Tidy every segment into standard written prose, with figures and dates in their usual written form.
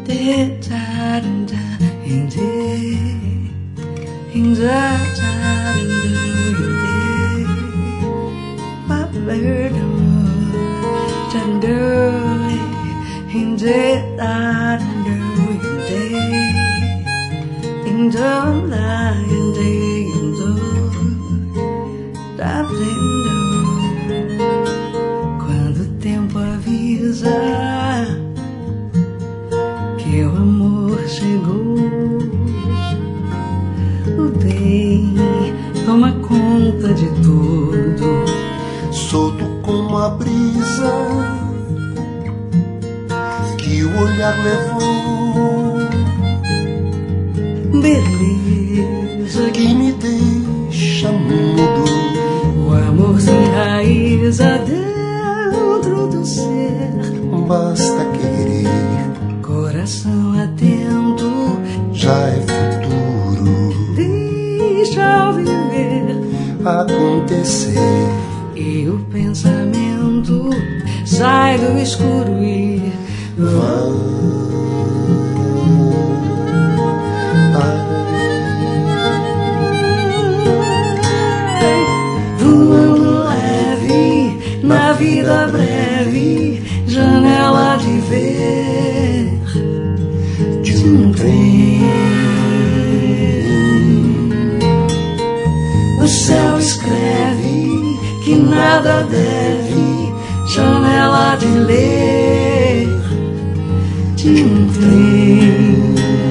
Quando o tempo avisa que o amor chegou, o bem toma conta de tudo, solto como a brisa que o olhar levou, beleza que me deixa mudo. O amor se enraiza dentro do ser, basta querer, coração atento, já é futuro. Deixa viver, acontecer, e o pensamento sai do escuro e voando leve na vida breve, janela de ver de um trem. O céu escreve que nada deve, janela de ler de um trem.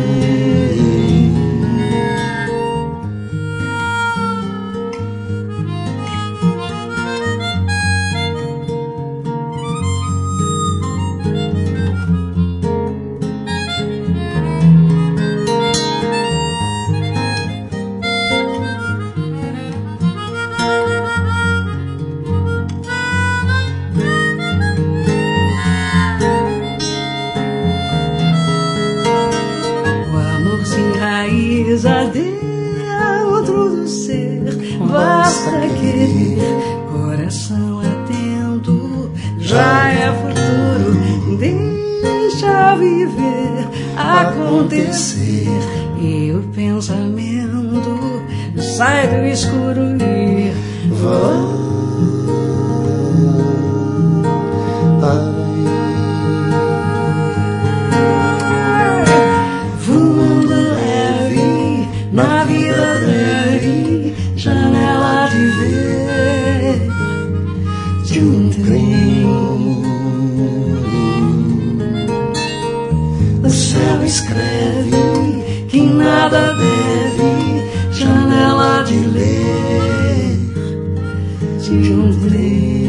Dentro do ser, basta querer, coração atento, já é futuro, deixa viver, acontecer, e o pensamento sai do escuro e na vida breve, janela de ver de um trem. O céu escreve que nada deve, janela de ler de um trem.